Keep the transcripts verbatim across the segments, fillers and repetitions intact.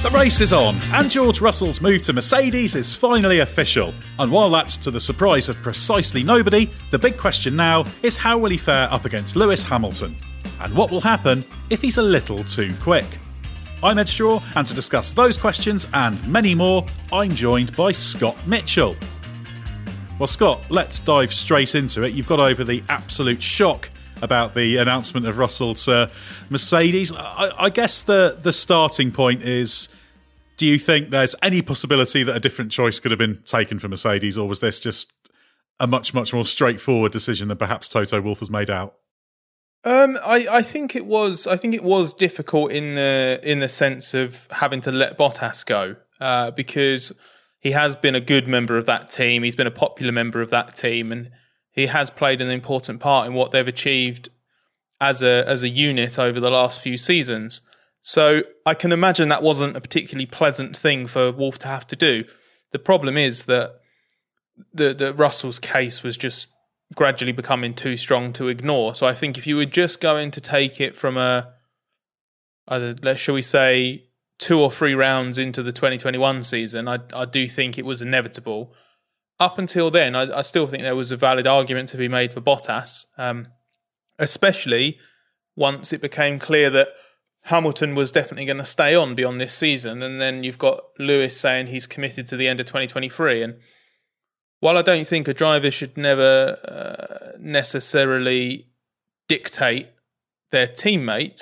The race is on, and George Russell's move to Mercedes is finally official. And while that's to the surprise of precisely nobody, the big question now is how will he fare up against Lewis Hamilton? And what will happen if he's a little too quick? I'm Ed Straw, and to discuss those questions and many more, I'm joined by Scott Mitchell. Well, Scott, let's dive straight into it. You've got over the absolute shock about the announcement of Russell to Mercedes. I, I guess the, the starting point is, do you think there's any possibility that a different choice could have been taken for Mercedes, or was this just a much, much more straightforward decision than perhaps Toto Wolff has made out? Um, I, I think it was. I think it was difficult in the in the sense of having to let Bottas go uh, because he has been a good member of that team. He's been a popular member of that team, and he has played an important part in what they've achieved as a as a unit over the last few seasons. So I can imagine that wasn't a particularly pleasant thing for Wolff to have to do. The problem is that the, the Russell's case was just gradually becoming too strong to ignore. So I think if you were just going to take it from a, either, shall we say, two or three rounds into the twenty twenty-one season, I, I do think it was inevitable. Up until then, I, I still think there was a valid argument to be made for Bottas, um, especially once it became clear that Hamilton was definitely going to stay on beyond this season. And then you've got Lewis saying he's committed to the end of twenty twenty-three. And while I don't think a driver should never uh, necessarily dictate their teammate,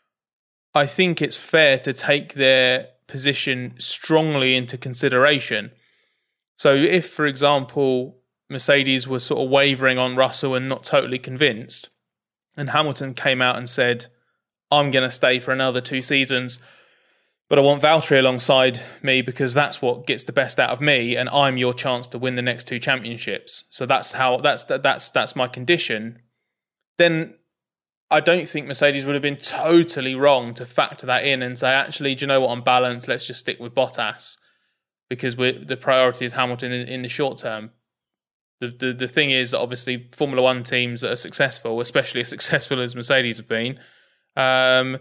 I think it's fair to take their position strongly into consideration. So if, for example, Mercedes was sort of wavering on Russell and not totally convinced, and Hamilton came out and said, I'm going to stay for another two seasons, but I want Valtteri alongside me because that's what gets the best out of me, and I'm your chance to win the next two championships. So that's how that's that's that's my condition. Then I don't think Mercedes would have been totally wrong to factor that in and say, actually, do you know what? On balance, let's just stick with Bottas because we're, the priority is Hamilton in, in the short term. The, the the thing is that obviously Formula One teams that are successful, especially as successful as Mercedes have been, um,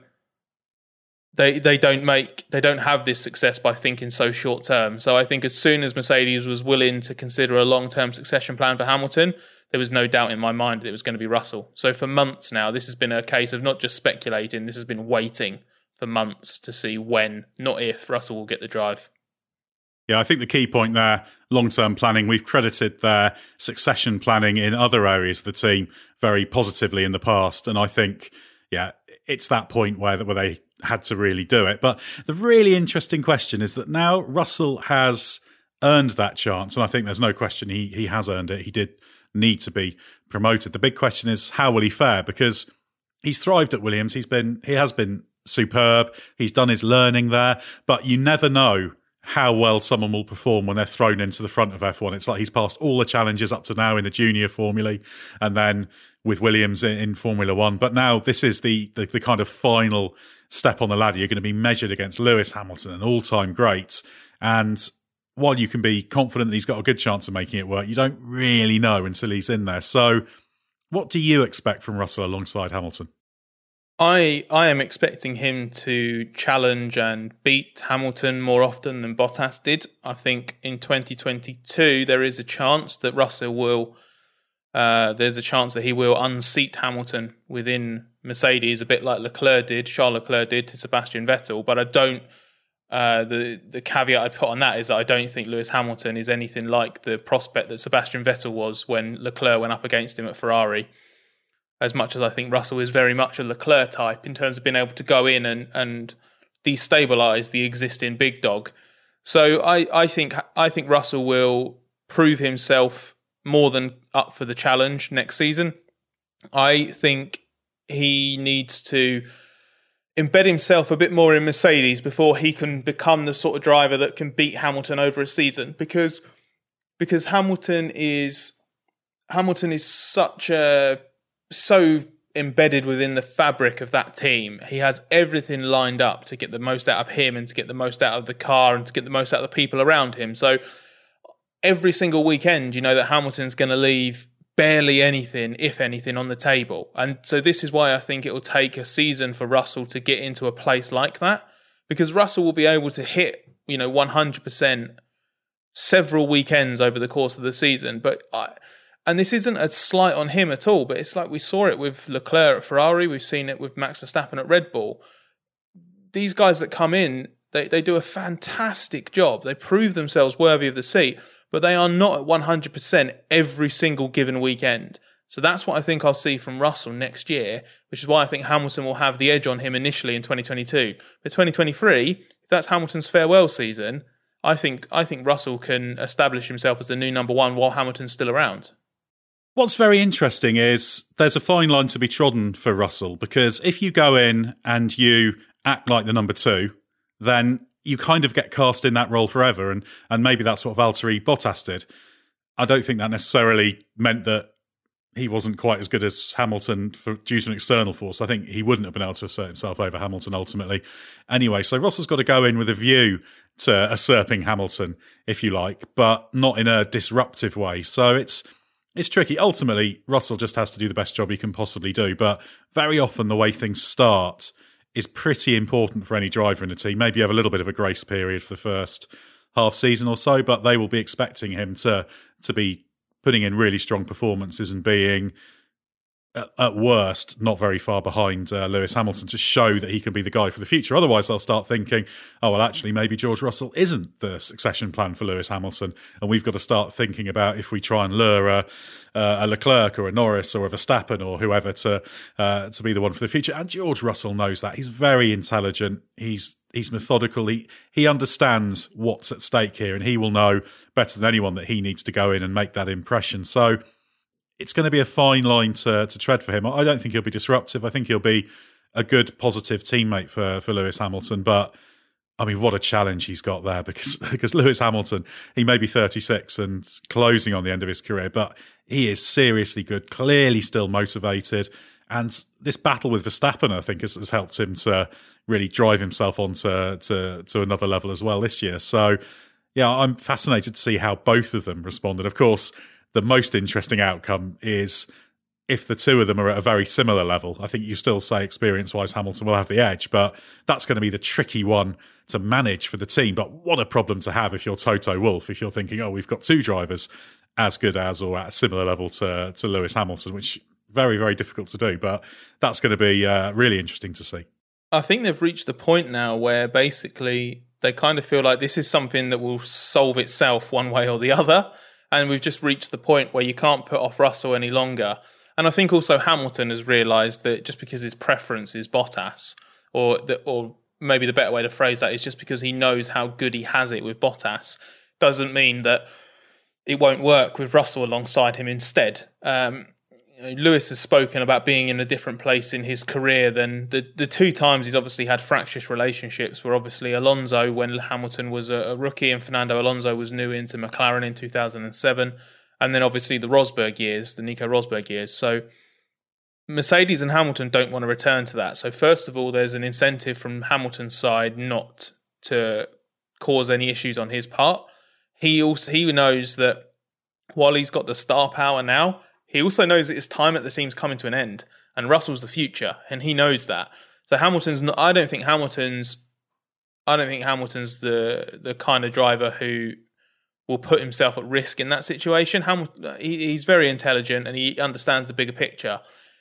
They they don't make they don't have this success by thinking so short term. So I think as soon as Mercedes was willing to consider a long term succession plan for Hamilton, there was no doubt in my mind that it was going to be Russell. So for months now, this has been a case of not just speculating. This has been waiting for months to see when, not if, Russell will get the drive. Yeah, I think the key point there, long-term planning, we've credited their succession planning in other areas of the team very positively in the past. And I think, yeah, it's that point where, where they had to really do it. But the really interesting question is that now Russell has earned that chance, and I think there's no question he he has earned it. He did need to be promoted. The big question is, how will he fare? Because he's thrived at Williams. He's been he has been superb. He's done his learning there, but you never know how well someone will perform when they're thrown into the front of F one. It's like he's passed all the challenges up to now in the junior formulae and then with Williams in, in Formula One. But now this is the, the the kind of final step on the ladder. You're going to be measured against Lewis Hamilton, an all-time great. And while you can be confident that he's got a good chance of making it work, you don't really know until he's in there. So what do you expect from Russell alongside Hamilton? I I am expecting him to challenge and beat Hamilton more often than Bottas did. I think in twenty twenty-two there is a chance that Russell will, uh, there's a chance that he will unseat Hamilton within Mercedes, a bit like Leclerc did, Charles Leclerc did to Sebastian Vettel. But I don't, uh, the, the caveat I'd put on that is that I don't think Lewis Hamilton is anything like the prospect that Sebastian Vettel was when Leclerc went up against him at Ferrari. As much as I think Russell is very much a Leclerc type in terms of being able to go in and, and destabilise the existing big dog. So I, I think I think Russell will prove himself more than up for the challenge next season. I think he needs to embed himself a bit more in Mercedes before he can become the sort of driver that can beat Hamilton over a season, because because Hamilton is Hamilton is such a so embedded within the fabric of that team. He has everything lined up to get the most out of him and to get the most out of the car and to get the most out of the people around him. So every single weekend, you know that Hamilton's going to leave barely anything, if anything, on the table. And so this is why I think it will take a season for Russell to get into a place like that, because Russell will be able to hit, you know, one hundred percent several weekends over the course of the season. But I, and this isn't a slight on him at all, but it's like we saw it with Leclerc at Ferrari. We've seen it with Max Verstappen at Red Bull. These guys that come in, they, they do a fantastic job. They prove themselves worthy of the seat, but they are not at one hundred percent every single given weekend. So that's what I think I'll see from Russell next year, which is why I think Hamilton will have the edge on him initially in twenty twenty-two. But twenty twenty-three, if that's Hamilton's farewell season, I think I think Russell can establish himself as the new number one while Hamilton's still around. What's very interesting is there's a fine line to be trodden for Russell, because if you go in and you act like the number two, then you kind of get cast in that role forever. And, and maybe that's what Valtteri Bottas did. I don't think that necessarily meant that he wasn't quite as good as Hamilton for, due to an external force. I think he wouldn't have been able to assert himself over Hamilton ultimately. Anyway, so Russell's got to go in with a view to usurping Hamilton, if you like, but not in a disruptive way. So it's it's tricky. Ultimately, Russell just has to do the best job he can possibly do. But very often the way things start is pretty important for any driver in the team. Maybe you have a little bit of a grace period for the first half season or so, but they will be expecting him to to be putting in really strong performances and being, at worst, not very far behind uh, Lewis Hamilton to show that he can be the guy for the future. Otherwise, they'll start thinking, oh, well, actually, maybe George Russell isn't the succession plan for Lewis Hamilton. And we've got to start thinking about if we try and lure a, a Leclerc or a Norris or a Verstappen or whoever to uh, to be the one for the future. And George Russell knows that. He's very intelligent. He's He's methodical. He, he understands what's at stake here, and he will know better than anyone that he needs to go in and make that impression. So it's going to be a fine line to, to tread for him. I don't think he'll be disruptive. I think he'll be a good, positive teammate for, for Lewis Hamilton. But, I mean, what a challenge he's got there, because, because Lewis Hamilton, he may be thirty-six and closing on the end of his career, but he is seriously good, clearly still motivated. And this battle with Verstappen, I think, has, has helped him to really drive himself on to, to, to another level as well this year. So, yeah, I'm fascinated to see how both of them respond. And, of course, the most interesting outcome is if the two of them are at a very similar level. I think you still say experience-wise Hamilton will have the edge, but that's going to be the tricky one to manage for the team. But what a problem to have if you're Toto Wolff, if you're thinking, oh, we've got two drivers as good as or at a similar level to, to Lewis Hamilton, which very, very difficult to do, but that's going to be uh, really interesting to see. I think they've reached the point now where basically they kind of feel like this is something that will solve itself one way or the other, and we've just reached the point where you can't put off Russell any longer. And I think also Hamilton has realised that just because his preference is Bottas, or that, or maybe the better way to phrase that is just because he knows how good he has it with Bottas, doesn't mean that it won't work with Russell alongside him instead. Um, Lewis has spoken about being in a different place in his career than the, the two times he's obviously had fractious relationships were obviously Alonso when Hamilton was a, a rookie and Fernando Alonso was new into McLaren in two thousand seven, and then obviously the Rosberg years, the Nico Rosberg years. So Mercedes and Hamilton don't want to return to that. So first of all, there's an incentive from Hamilton's side not to cause any issues on his part. He also he knows that while he's got the star power now, he also knows that his time at the team's coming to an end, and Russell's the future, and he knows that. So Hamilton's not, I don't think Hamilton's I don't think Hamilton's the the kind of driver who will put himself at risk in that situation. Hamilton, he, he's very intelligent and he understands the bigger picture.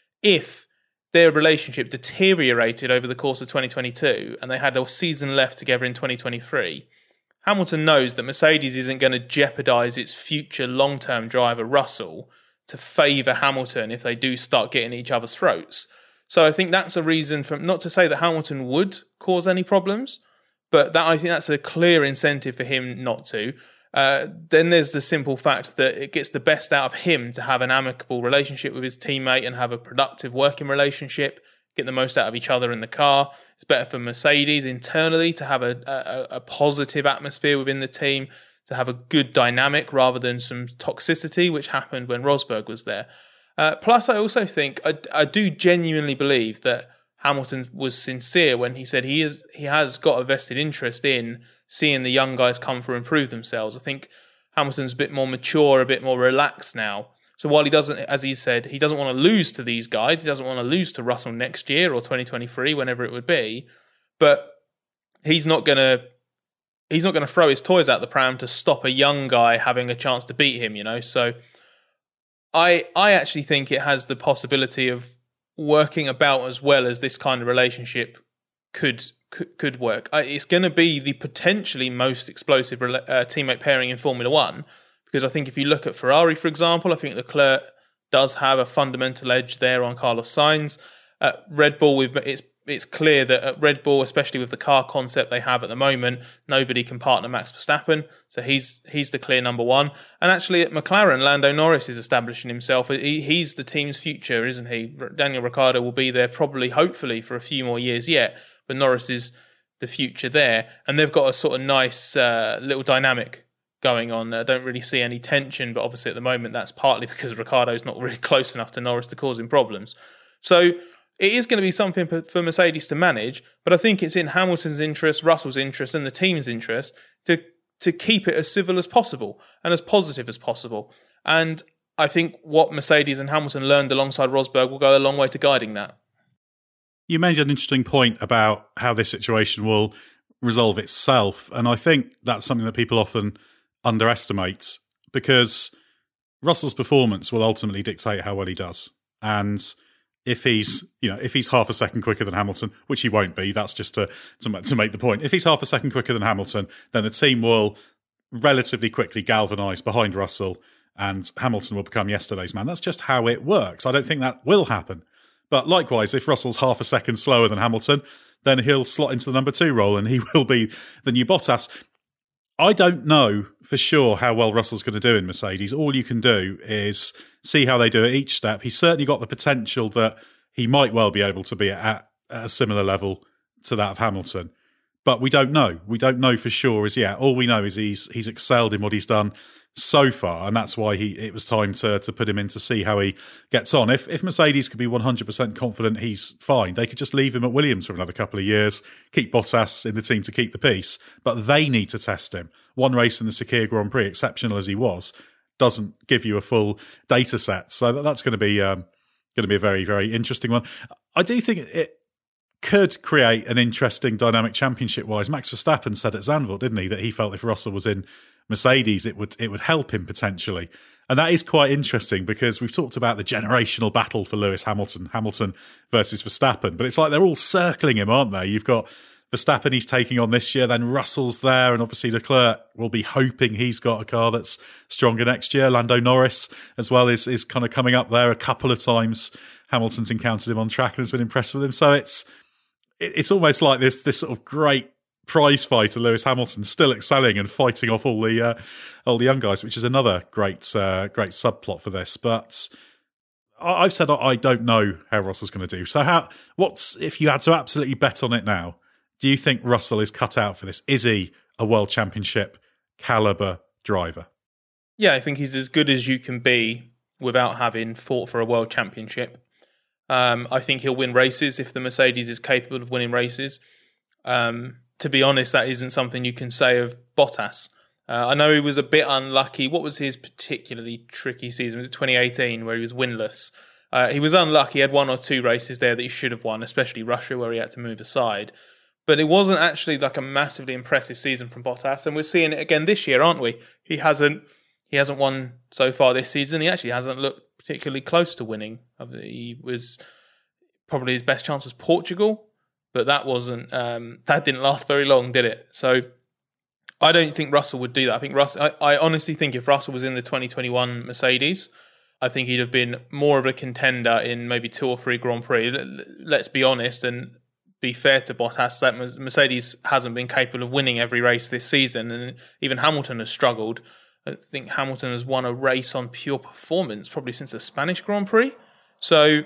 If their relationship deteriorated over the course of twenty twenty-two and they had a season left together in twenty twenty-three, Hamilton knows that Mercedes isn't going to jeopardise its future long-term driver, Russell, to favour Hamilton if they do start getting each other's throats. So I think that's a reason for, not to say that Hamilton would cause any problems, but that I think that's a clear incentive for him not to. Uh, then there's the simple fact that it gets the best out of him to have an amicable relationship with his teammate and have a productive working relationship, get the most out of each other in the car. It's better for Mercedes internally to have a, a, a positive atmosphere within the team, to have a good dynamic rather than some toxicity, which happened when Rosberg was there. Uh, plus, I also think, I, I do genuinely believe that Hamilton was sincere when he said he is he has got a vested interest in seeing the young guys come through and prove themselves. I think Hamilton's a bit more mature, a bit more relaxed now. So while he doesn't, as he said, he doesn't want to lose to these guys, he doesn't want to lose to Russell next year or twenty twenty-three, whenever it would be, but he's not going to he's not going to throw his toys out the pram to stop a young guy having a chance to beat him, you know. So I I actually think it has the possibility of working about as well as this kind of relationship could could, could work. I, it's going to be the potentially most explosive uh, teammate pairing in Formula One, because I think if you look at Ferrari, for example, I think Leclerc does have a fundamental edge there on Carlos Sainz. At Red Bull, we've, it's it's clear that at Red Bull, especially with the car concept they have at the moment, nobody can partner Max Verstappen. So he's he's the clear number one. And actually at McLaren, Lando Norris is establishing himself. He, he's the team's future, isn't he? Daniel Ricciardo will be there probably, hopefully, for a few more years yet. But Norris is the future there. And they've got a sort of nice uh, little dynamic going on. I don't really see any tension, but obviously at the moment that's partly because Ricciardo's not really close enough to Norris to cause him problems. So it is going to be something for Mercedes to manage, but I think it's in Hamilton's interest, Russell's interest, and the team's interest to to keep it as civil as possible and as positive as possible. And I think what Mercedes and Hamilton learned alongside Rosberg will go a long way to guiding that. You made an interesting point about how this situation will resolve itself, and I think that's something that people often underestimate, because Russell's performance will ultimately dictate how well he does. And if he's, you know, if he's half a second quicker than Hamilton, which he won't be, that's just to, to to make the point. If he's half a second quicker than Hamilton, then the team will relatively quickly galvanise behind Russell, and Hamilton will become yesterday's man. That's just how it works. I don't think that will happen. But likewise, if Russell's half a second slower than Hamilton, then he'll slot into the number two role and he will be the new Bottas. I don't know for sure how well Russell's going to do in Mercedes. All you can do is see how they do at each step. He's certainly got the potential that he might well be able to be at, at a similar level to that of Hamilton. But we don't know. We don't know for sure as yet. All we know is he's he's excelled in what he's done so far, and that's why he it was time to to put him in to see how he gets on. If if Mercedes could be one hundred percent confident he's fine, they could just leave him at Williams for another couple of years, keep Bottas in the team to keep the peace, but they need to test him. One race in the Sakhir Grand Prix, exceptional as he was, doesn't give you a full data set, so that, that's going to be um, going to be a very, very interesting one. I do think it could create an interesting dynamic championship-wise. Max Verstappen said at Zandvoort, didn't he, that he felt if Russell was in Mercedes, it would it would help him potentially. And that is quite interesting, because we've talked about the generational battle for Lewis Hamilton, Hamilton versus Verstappen, but it's like they're all circling him, aren't they? You've got Verstappen he's taking on this year, then Russell's there, and obviously Leclerc will be hoping he's got a car that's stronger next year. Lando Norris as well is, is kind of coming up there. A couple of times Hamilton's encountered him on track and has been impressed with him. So it's it's almost like this this sort of great prize fighter, Lewis Hamilton, still excelling and fighting off all the uh, all the young guys, which is another great uh, great subplot for this. But I've said I don't know how Russell's going to do. So how? What's if you had to absolutely bet on it now? Do you think Russell is cut out for this? Is he a World Championship caliber driver? Yeah, I think he's as good as you can be without having fought for a World Championship. Um, I think he'll win races if the Mercedes is capable of winning races. Um, to be honest, that isn't something you can say of Bottas. Uh, I know he was a bit unlucky. What was his particularly tricky season? Was it twenty eighteen where he was winless? Uh, he was unlucky. He had one or two races there that he should have won, especially Russia where he had to move aside. But it wasn't actually like a massively impressive season from Bottas, and we're seeing it again this year, aren't we? He hasn't he hasn't won so far this season. He actually hasn't looked particularly close to winning. He was probably his best chance was Portugal, but that wasn't um, that didn't last very long, did it? So I don't think Russell would do that. I think Russell. I, I honestly think if Russell was in the twenty twenty-one Mercedes, I think he'd have been more of a contender in maybe two or three Grand Prix. Let's be honest and be fair to Bottas, that Mercedes hasn't been capable of winning every race this season, and even Hamilton has struggled. I think Hamilton has won a race on pure performance probably since the Spanish Grand Prix. So,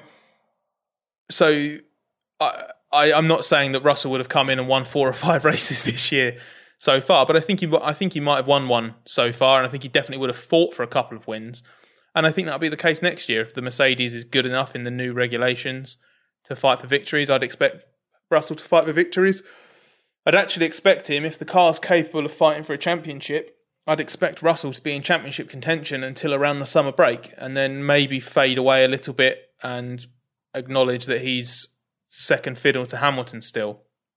so I, I, I'm not saying that Russell would have come in and won four or five races this year so far, but I think he, I think he might have won one so far, and I think he definitely would have fought for a couple of wins. And I think that'll be the case next year if the Mercedes is good enough in the new regulations to fight for victories. I'd expect Russell to fight for victories. I'd actually expect him, if the car's capable of fighting for a championship, I'd expect Russell to be in championship contention until around the summer break, and then maybe fade away a little bit and acknowledge that he's second fiddle to Hamilton still.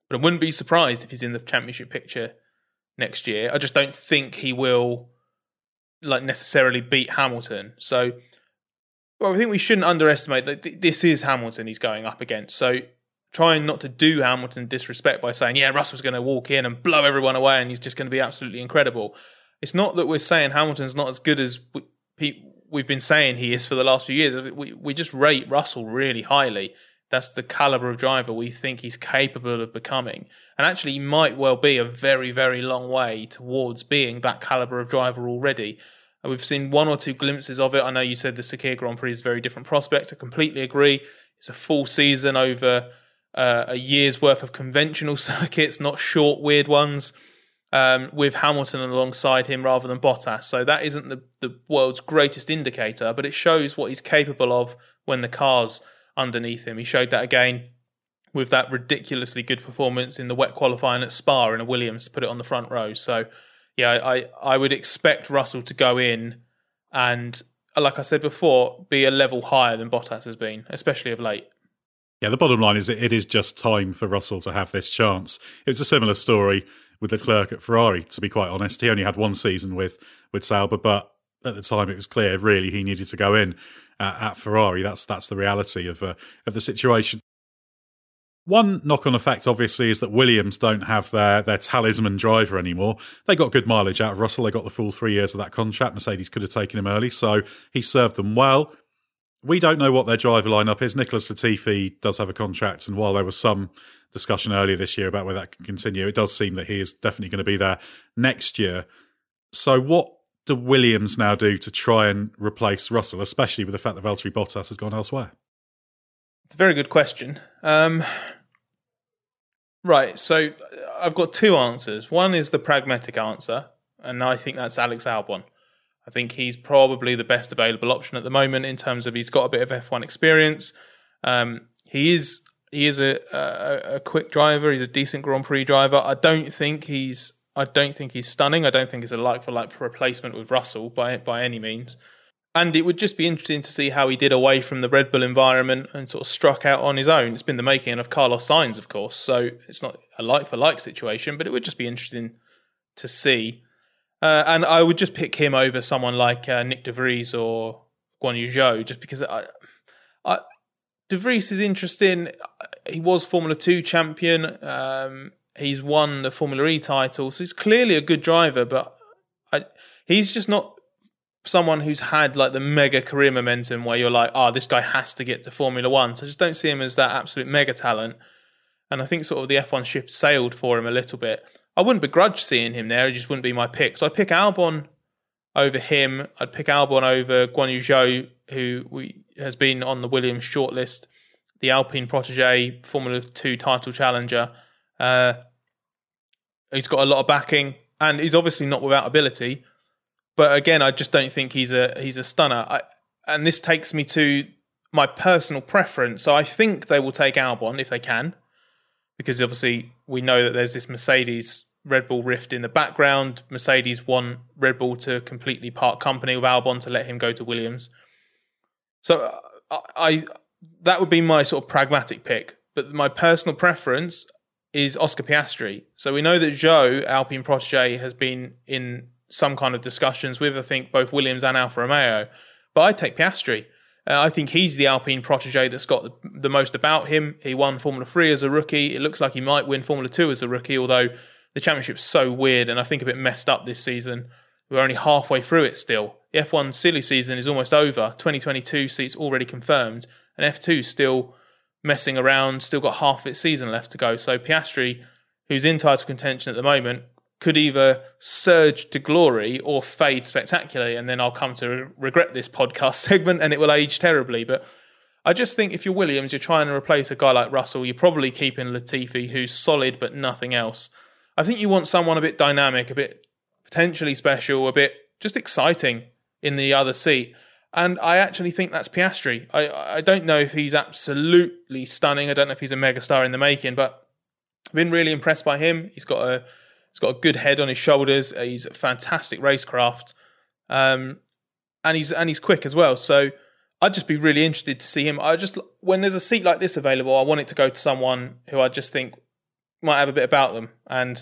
but I wouldn't be surprised if he's in the championship picture next year. I just don't think he will like necessarily beat Hamilton. So well, I think we shouldn't underestimate that th- this is Hamilton he's going up against. So trying not to do Hamilton disrespect by saying, yeah, Russell's going to walk in and blow everyone away and he's just going to be absolutely incredible. It's not that we're saying Hamilton's not as good as we, pe- we've been saying he is for the last few years. We, we just rate Russell really highly. That's the caliber of driver we think he's capable of becoming. And actually, he might well be a very, very long way towards being that caliber of driver already. And we've seen one or two glimpses of it. I know you said the Sakhir Grand Prix is a very different prospect. I completely agree. It's a full season over uh, a year's worth of conventional circuits, not short, weird ones, um, with Hamilton alongside him rather than Bottas. So that isn't the, the world's greatest indicator, but it shows what he's capable of when the car's underneath him. He showed that again with that ridiculously good performance in the wet qualifying at Spa in a Williams to put it on the front row. So yeah, I, I would expect Russell to go in and, like I said before, be a level higher than Bottas has been, especially of late. Yeah, the bottom line is that it is just time for Russell to have this chance. It was a similar story with Leclerc at Ferrari, to be quite honest. He only had one season with, with Sauber, but at the time it was clear really he needed to go in uh, at Ferrari. That's that's the reality of uh, of the situation. One knock-on effect, obviously, is that Williams don't have their, their talisman driver anymore. They got good mileage out of Russell. They got the full three years of that contract. Mercedes could have taken him early, so he served them well. We don't know what their driver lineup is. Nicholas Latifi does have a contract, and while there was some discussion earlier this year about whether that can continue, it does seem that he is definitely going to be there next year. So what do Williams now do to try and replace Russell, especially with the fact that Valtteri Bottas has gone elsewhere? It's a very good question. Um, right, so I've got two answers. One is the pragmatic answer, and I think that's Alex Albon. I think he's probably the best available option at the moment in terms of he's got a bit of F one experience. Um, he is he is a, a, a quick driver. He's a decent Grand Prix driver. I don't think he's I don't think he's stunning. I don't think it's a like for like replacement with Russell by by any means. And it would just be interesting to see how he did away from the Red Bull environment and sort of struck out on his own. It's been the making of Carlos Sainz, of course, so it's not a like-for-like situation, but it would just be interesting to see. Uh, and I would just pick him over someone like uh, Nick De Vries or Guan Yu Zhou, just because I, I, De Vries is interesting. He was Formula two champion. Um, he's won the Formula E title, so he's clearly a good driver, but I, he's just not someone who's had like the mega career momentum where you're like, oh, this guy has to get to Formula One. So I just don't see him as that absolute mega talent. And I think sort of the F one ship sailed for him a little bit. I wouldn't begrudge seeing him there. It just wouldn't be my pick. So I'd pick Albon over him. I'd pick Albon over Guan Yu Zhou, who we, has been on the Williams shortlist, the Alpine protege, Formula two title challenger. Uh, he's got a lot of backing, and he's obviously not without ability. But again, I just don't think he's a he's a stunner. I, and this takes me to my personal preference. So I think they will take Albon if they can, because obviously we know that there's this Mercedes Red Bull rift in the background. Mercedes want Red Bull to completely part company with Albon to let him go to Williams. So I, I that would be my sort of pragmatic pick. But my personal preference is Oscar Piastri. So we know that Zhou, Alpine protege, has been in some kind of discussions with, I think, both Williams and Alfa Romeo. But I take Piastri. Uh, I think he's the Alpine protege that's got the, the most about him. He won Formula three as a rookie. It looks like he might win Formula two as a rookie, although the championship's so weird and I think a bit messed up this season. We're only halfway through it still. The F one silly season is almost over. twenty twenty-two seats already confirmed. And F two still messing around, still got half its season left to go. So Piastri, who's in title contention at the moment, could either surge to glory or fade spectacularly, and then I'll come to re- regret this podcast segment and it will age terribly. But I just think if you're Williams, you're trying to replace a guy like Russell, you're probably keeping Latifi, who's solid but nothing else. I think you want someone a bit dynamic, a bit potentially special, a bit just exciting in the other seat. And I actually think that's Piastri. I, I don't know if he's absolutely stunning. I don't know if he's a megastar in the making, but I've been really impressed by him. He's got a He's got a good head on his shoulders. He's a fantastic racecraft, um, and he's and he's quick as well. So I'd just be really interested to see him. I just when there's a seat like this available, I want it to go to someone who I just think might have a bit about them. And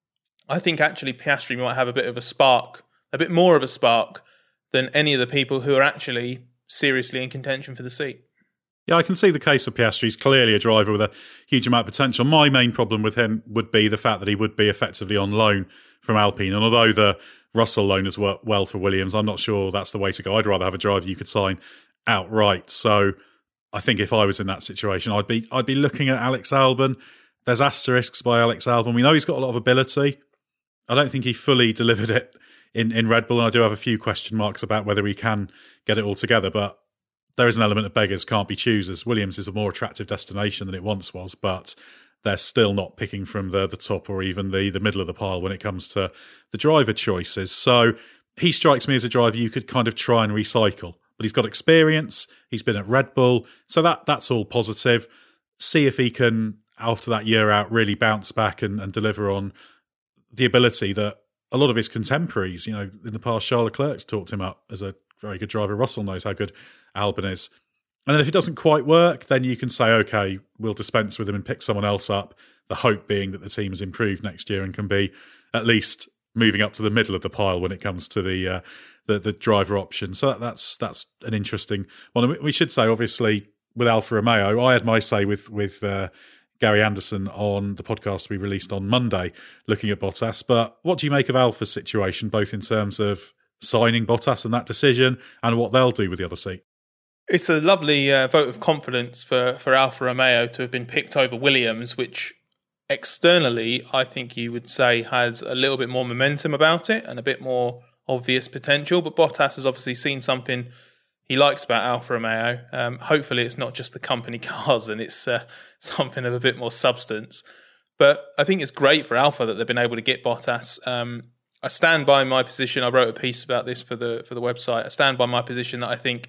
I think actually Piastri might have a bit of a spark, a bit more of a spark than any of the people who are actually seriously in contention for the seat. Yeah, I can see the case of Piastri. He's clearly a driver with a huge amount of potential. My main problem with him would be the fact that he would be effectively on loan from Alpine. And although the Russell loan has worked well for Williams, I'm not sure that's the way to go. I'd rather have a driver you could sign outright. So I think if I was in that situation, I'd be I'd be looking at Alex Albon. There's asterisks by Alex Albon. We know he's got a lot of ability. I don't think he fully delivered it in, in Red Bull, and I do have a few question marks about whether he can get it all together. But there is an element of beggars can't be choosers. Williams is a more attractive destination than it once was, but they're still not picking from the, the top or even the, the middle of the pile when it comes to the driver choices. So he strikes me as a driver you could kind of try and recycle. But he's got experience. He's been at Red Bull. So that that's all positive. See if he can, after that year out, really bounce back and, and deliver on the ability that a lot of his contemporaries, you know, in the past, Charles Leclerc's talked him up as a very good driver. Russell knows how good Albon is. And then if it doesn't quite work, then you can say, okay, we'll dispense with him and pick someone else up. The hope being that the team has improved next year and can be at least moving up to the middle of the pile when it comes to the uh, the, the driver option. So that, that's that's an interesting one. We should say, obviously, with Alfa Romeo, I had my say with with uh, Gary Anderson on the podcast we released on Monday, looking at Bottas. But what do you make of Alfa's situation, both in terms of signing Bottas and that decision and what they'll do with the other seat? It's a lovely uh, vote of confidence for, for Alfa Romeo to have been picked over Williams, which externally I think you would say has a little bit more momentum about it and a bit more obvious potential. But Bottas has obviously seen something he likes about Alfa Romeo. Um, hopefully it's not just the company cars and it's uh, something of a bit more substance. But I think it's great for Alfa that they've been able to get Bottas. Um, I stand by my position. I wrote a piece about this for the for the website. I stand by my position that I think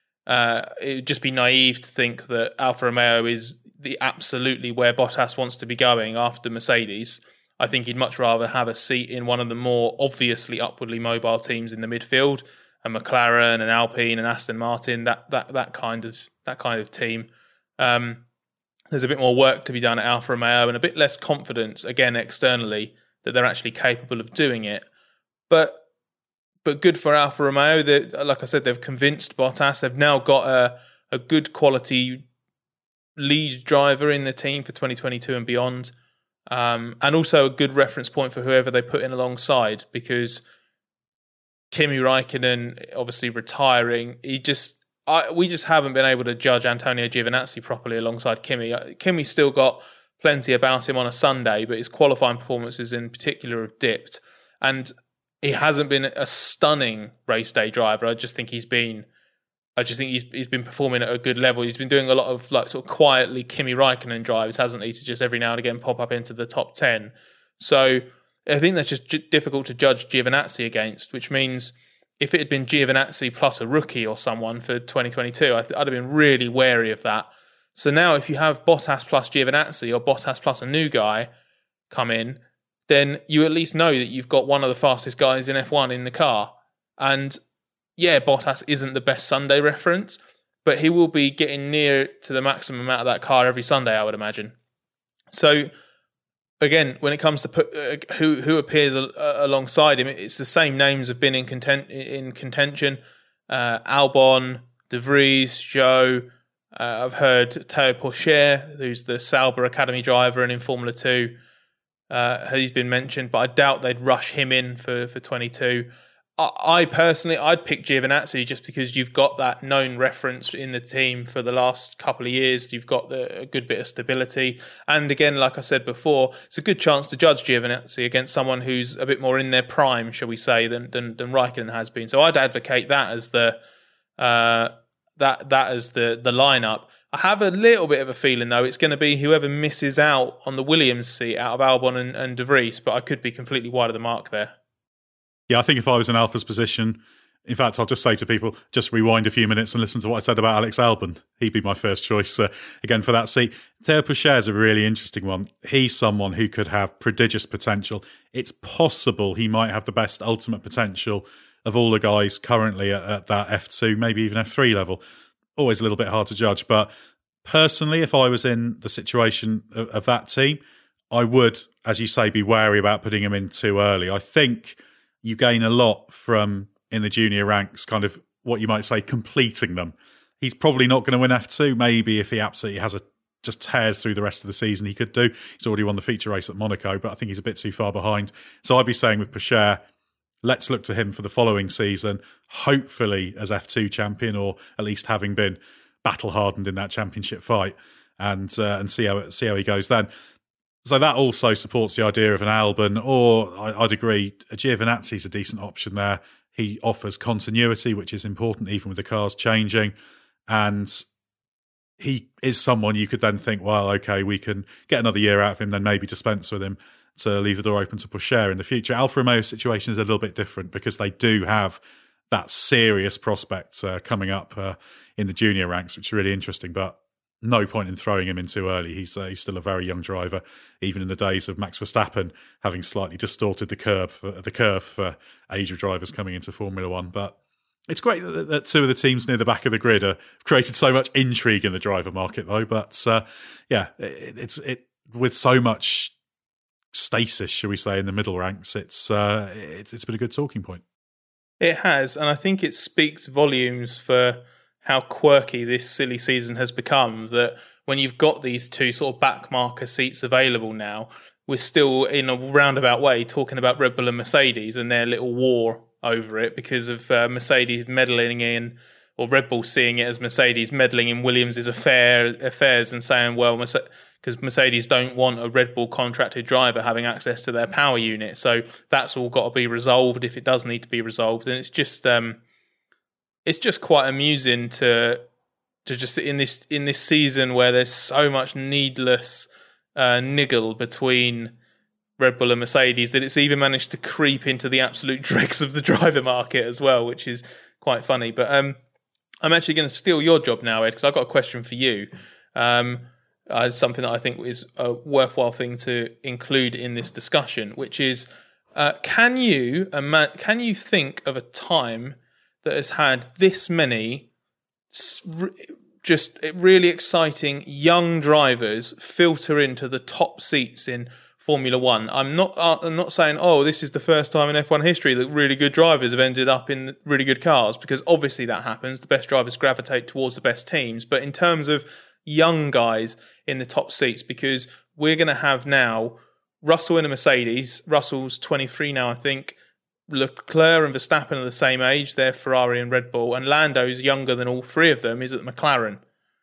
Uh, it would just be naive to think that Alfa Romeo is the absolutely where Bottas wants to be going after Mercedes. I think he'd much rather have a seat in one of the more obviously upwardly mobile teams in the midfield, a McLaren and Alpine and Aston Martin, that that that kind of that kind of team. Um, there's a bit more work to be done at Alfa Romeo and a bit less confidence, again, externally, that they're actually capable of doing it. But But good for Alfa Romeo. They, like I said, they've convinced Bottas. They've now got a, a good quality lead driver in the team for twenty twenty-two and beyond. Um, and also a good reference point for whoever they put in alongside, because Kimi Raikkonen, obviously retiring, he just I, we just haven't been able to judge Antonio Giovinazzi properly alongside Kimi. Kimi's still got plenty about him on a Sunday, but his qualifying performances in particular have dipped. And he hasn't been a stunning race day driver. I just think he's been, I just think he's he's been performing at a good level. He's been doing a lot of like sort of quietly Kimi Raikkonen drives, hasn't he? To just every now and again pop up into the top ten. So I think that's just j- difficult to judge Giovinazzi against. Which means if it had been Giovinazzi plus a rookie or someone for twenty twenty-two, I th- I'd have been really wary of that. So now if you have Bottas plus Giovinazzi or Bottas plus a new guy come in, then you at least know that you've got one of the fastest guys in F one in the car. And yeah, Bottas isn't the best Sunday reference, but he will be getting near to the maximum out of that car every Sunday, I would imagine. So again, when it comes to put, uh, who who appears uh, alongside him, it's the same names have been in, content, in contention. Uh, Albon, De Vries, Zhou. Uh, I've heard Théo Pourchaire, who's the Sauber Academy driver and in Formula two, Uh, he's been mentioned, but I doubt they'd rush him in for, for twenty-two. I, I personally, I'd pick Giovinazzi just because you've got that known reference in the team for the last couple of years. You've got the, a good bit of stability. And again, like I said before, it's a good chance to judge Giovinazzi against someone who's a bit more in their prime, shall we say, than than, than Raikkonen has been. So I'd advocate that as the uh, that that as the the lineup. I have a little bit of a feeling, though, it's going to be whoever misses out on the Williams seat out of Albon and, and De Vries, but I could be completely wide of the mark there. Yeah, I think if I was in Alfa's position, in fact, I'll just say to people, just rewind a few minutes and listen to what I said about Alex Albon. He'd be my first choice uh, again for that seat. Théo Pourchaire is a really interesting one. He's someone who could have prodigious potential. It's possible he might have the best ultimate potential of all the guys currently at, at that F two, maybe even F three level. Always a little bit hard to judge, but personally, if I was in the situation of, of that team, I would, as you say, be wary about putting him in too early. I think you gain a lot from, in the junior ranks, kind of what you might say, completing them. He's probably not going to win F two. Maybe if he absolutely has a just tears through the rest of the season, he could do. He's already won the feature race at Monaco, but I think he's a bit too far behind. So I'd be saying with Pourchaire, let's look to him for the following season, hopefully as F two champion, or at least having been battle-hardened in that championship fight, and uh, and see how it, see how he goes then. So that also supports the idea of an Albon, or I, I'd agree, a Giovinazzi's a decent option there. He offers continuity, which is important even with the cars changing, and he is someone you could then think, well, okay, we can get another year out of him, then maybe dispense with him to leave the door open to Pourchaire in the future. Alfa Romeo's situation is a little bit different because they do have that serious prospect uh, coming up uh, in the junior ranks, which is really interesting, but no point in throwing him in too early. He's, uh, he's still a very young driver, even in the days of Max Verstappen having slightly distorted the curve, uh, the curve for age of drivers coming into Formula One. But it's great that, that two of the teams near the back of the grid have created so much intrigue in the driver market, though. But uh, yeah, it, it's it with so much stasis, shall we say, in the middle ranks. It's uh, it, it's been a good talking point. It has, and I think it speaks volumes for how quirky this silly season has become, that when you've got these two sort of backmarker seats available now, we're still in a roundabout way talking about Red Bull and Mercedes and their little war over it because of uh, Mercedes meddling in, or Red Bull seeing it as Mercedes meddling in Williams' affair, affairs and saying, well, because Mercedes don't want a Red Bull contracted driver having access to their power unit. So that's all got to be resolved if it does need to be resolved. And it's just... Um, It's just quite amusing to to just in this in this season where there's so much needless uh, niggle between Red Bull and Mercedes that it's even managed to creep into the absolute dregs of the driver market as well, which is quite funny. But um, I'm actually going to steal your job now, Ed, because I've got a question for you. Um, uh, something that I think is a worthwhile thing to include in this discussion, which is uh, can you ima- can you think of a time that has had this many just really exciting young drivers filter into the top seats in Formula One? I'm not I'm not saying, oh, this is the first time in F one history that really good drivers have ended up in really good cars, because obviously that happens. The best drivers gravitate towards the best teams. But in terms of young guys in the top seats, because we're going to have now Russell in a Mercedes. Russell's twenty-three now, I think. Leclerc and Verstappen are the same age. They're Ferrari and Red Bull. And Lando's younger than all three of them, is at McLaren.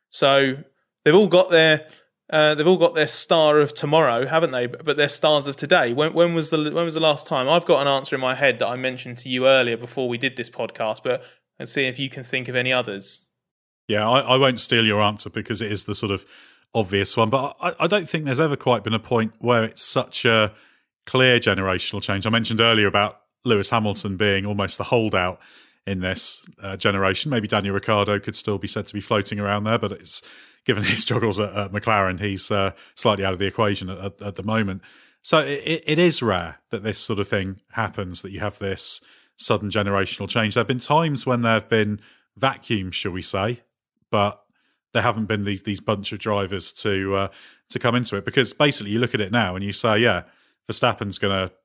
So they've all got their uh, they've all got their star of tomorrow, haven't they? But they're stars of today. When, when was the when was the last time? I've got an answer in my head that I mentioned to you earlier before we did this podcast, but let's see if you can think of any others. Yeah, I, I won't steal your answer because it is the sort of obvious one. But I, I don't think there's ever quite been a point where it's such a clear generational change. I mentioned earlier about Lewis Hamilton being almost the holdout in this uh, generation. Maybe Daniel Ricciardo could still be said to be floating around there, but it's given his struggles at, at McLaren, he's uh, slightly out of the equation at, at, at the moment. So it, it is rare that this sort of thing happens, that you have this sudden generational change. There have been times when there have been vacuums, shall we say, but there haven't been these, these bunch of drivers to uh, to come into it, because basically you look at it now and you say, yeah, Verstappen's going to,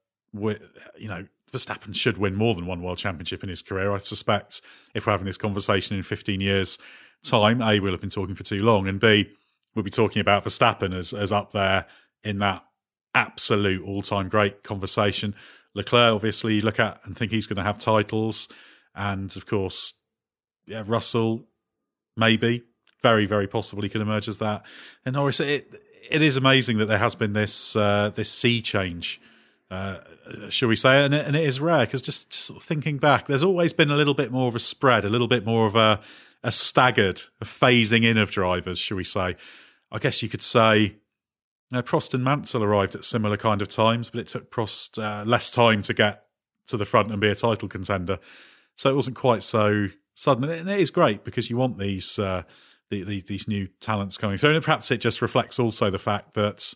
you know, Verstappen should win more than one world championship in his career. I suspect if we're having this conversation in fifteen years' time, A, we'll have been talking for too long, and B, we'll be talking about Verstappen as, as up there in that absolute all-time great conversation. Leclerc, obviously, you look at and think he's going to have titles. And, of course, yeah, Russell, maybe, very, very possibly could emerge as that. And Norris, it, it is amazing that there has been this uh, this sea change, Uh, shall we say, and it, and it is rare, because just, just sort of thinking back, there's always been a little bit more of a spread, a little bit more of a, a staggered, a phasing in of drivers, shall we say. I guess you could say, you know, Prost and Mansell arrived at similar kind of times, but it took Prost uh, less time to get to the front and be a title contender. So it wasn't quite so sudden. And it is great because you want these uh, the, the, these new talents coming through. And perhaps it just reflects also the fact that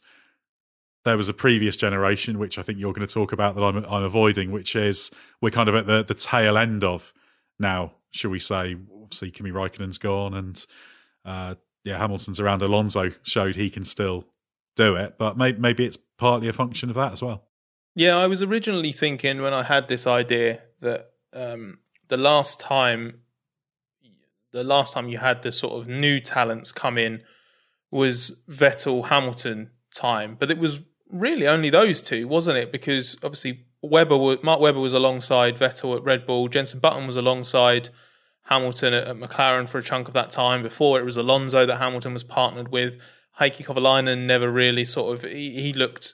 there was a previous generation, which I think you're going to talk about, that I'm, I'm avoiding, which is we're kind of at the, the tail end of now, shall we say. Obviously, Kimi Raikkonen's gone, and uh, yeah, Hamilton's around. Alonso showed he can still do it, but maybe, maybe it's partly a function of that as well. Yeah, I was originally thinking when I had this idea that um, the last time, the last time you had the sort of new talents come in was Vettel Hamilton time, but it was really only those two, wasn't it? Because obviously Webber, Mark Webber was alongside Vettel at Red Bull. Jenson Button was alongside Hamilton at, at McLaren for a chunk of that time. Before it was Alonso that Hamilton was partnered with. Heikki Kovalainen never really sort of he, he looked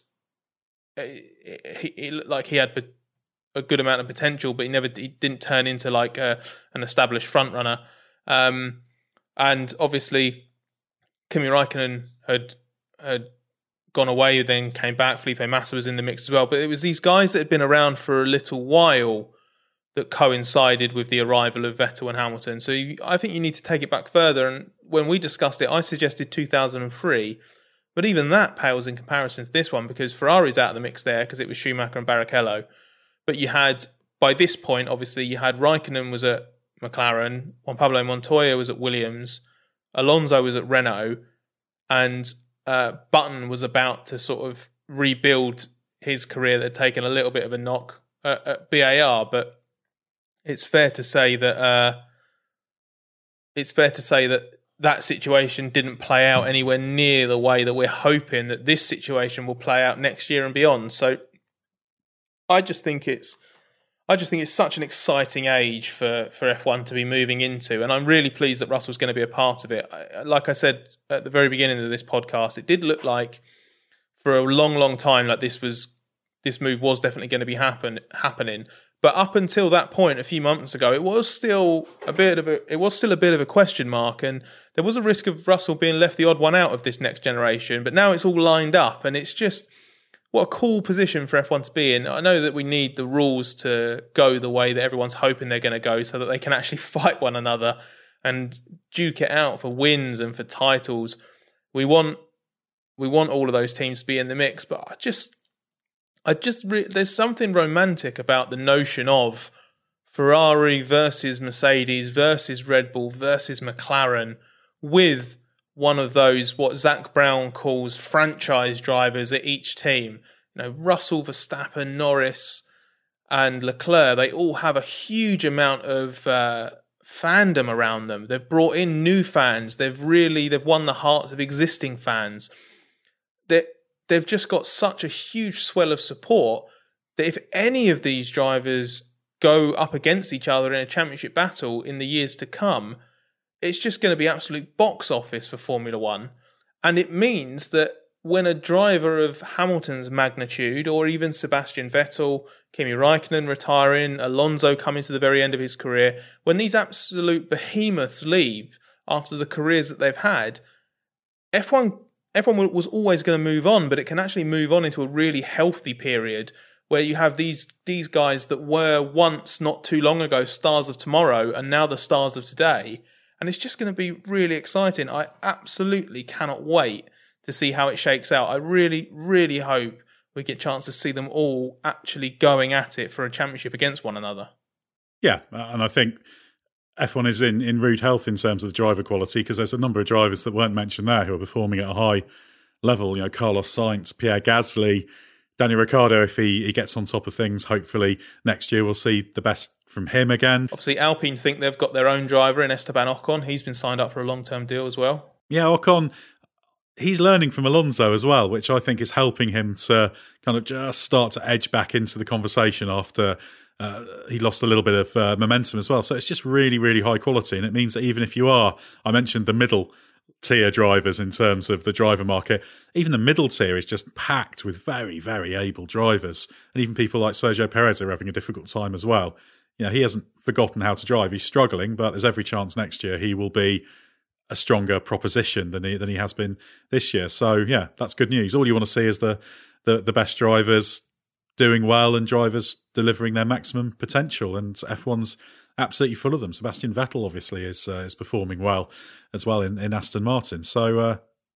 he, he looked like he had a good amount of potential, but he never he didn't turn into like a, an established front runner. Um, and obviously, Kimi Räikkönen had had gone away, then came back. Felipe Massa was in the mix as well. But it was these guys that had been around for a little while that coincided with the arrival of Vettel and Hamilton. So you, I think you need to take it back further. And when we discussed it, I suggested two thousand three. But even that pales in comparison to this one because Ferrari's out of the mix there because it was Schumacher and Barrichello. But you had, by this point, obviously, you had Raikkonen was at McLaren, Juan Pablo Montoya was at Williams, Alonso was at Renault, and uh, Button was about to sort of rebuild his career that had taken a little bit of a knock at, at B A R. But it's fair to say that uh, it's fair to say that that situation didn't play out anywhere near the way that we're hoping that this situation will play out next year and beyond. So I just think it's I just think it's such an exciting age for, for F one to be moving into, and I'm really pleased that Russell's going to be a part of it. I, like I said at the very beginning of this podcast, it did look like for a long, long time like this was this move was definitely going to be happen happening. But up until that point, a few months ago, it was still a bit of a it was still a bit of a question mark, and there was a risk of Russell being left the odd one out of this next generation. But now it's all lined up, and it's just what a cool position for F one to be in. I know that we need the rules to go the way that everyone's hoping they're going to go, so that they can actually fight one another and duke it out for wins and for titles. We want we want all of those teams to be in the mix, but I just. I just re- there's something romantic about the notion of Ferrari versus Mercedes versus Red Bull versus McLaren with one of those what Zach Brown calls franchise drivers at each team. You know, Russell, Verstappen, Norris, and Leclerc. They all have a huge amount of uh, fandom around them. They've brought in new fans. They've really they've won the hearts of existing fans. They They've just got such a huge swell of support that if any of these drivers go up against each other in a championship battle in the years to come, it's just going to be absolute box office for Formula One. And it means that when a driver of Hamilton's magnitude, or even Sebastian Vettel, Kimi Räikkönen retiring, Alonso coming to the very end of his career, when these absolute behemoths leave after the careers that they've had, F one F one was always going to move on, but it can actually move on into a really healthy period where you have these these guys that were once, not too long ago, stars of tomorrow and now the stars of today. And it's just going to be really exciting. I absolutely cannot wait to see how it shakes out. I really, really hope we get a chance to see them all actually going at it for a championship against one another. Yeah, and I think F one is in, in rude health in terms of the driver quality because there's a number of drivers that weren't mentioned there who are performing at a high level. You know, Carlos Sainz, Pierre Gasly, Daniel Ricciardo, if he, he gets on top of things, hopefully next year we'll see the best from him again. Obviously, Alpine think they've got their own driver in Esteban Ocon. He's been signed up for a long-term deal as well. Yeah, Ocon, he's learning from Alonso as well, which I think is helping him to kind of just start to edge back into the conversation after Uh, he lost a little bit of uh, momentum as well. So it's just really, really high quality. And it means that even if you are, I mentioned the middle tier drivers in terms of the driver market, even the middle tier is just packed with very, very able drivers. And even people like Sergio Perez are having a difficult time as well. You know, he hasn't forgotten how to drive. He's struggling, but there's every chance next year he will be a stronger proposition than he, than he has been this year. So yeah, that's good news. All you want to see is the, the, the best drivers doing well and drivers delivering their maximum potential, and F one's absolutely full of them. Sebastian Vettel obviously is uh, is performing well as well in, in Aston Martin. So uh,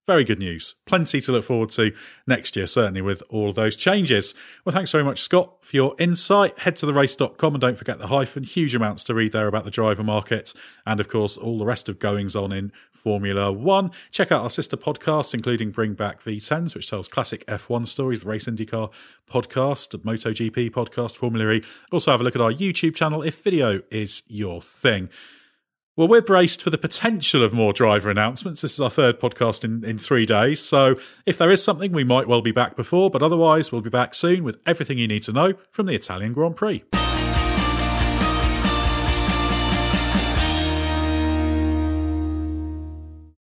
very good news. Plenty to look forward to next year, certainly with all of those changes. Well, thanks very much, Scott, for your insight. Head to the race dot com and don't forget the hyphen. Huge amounts to read there about the driver market and, of course, all the rest of goings on in Formula One. Check out our sister podcasts, including Bring Back V tens, which tells classic F one stories, the Race IndyCar podcast, MotoGP podcast, Formula E. Also have a look at our YouTube channel if video is your thing. Well, we're braced for the potential of more driver announcements. This is our third podcast in, in three days. So if there is something, we might well be back before, but otherwise we'll be back soon with everything you need to know from the Italian Grand Prix.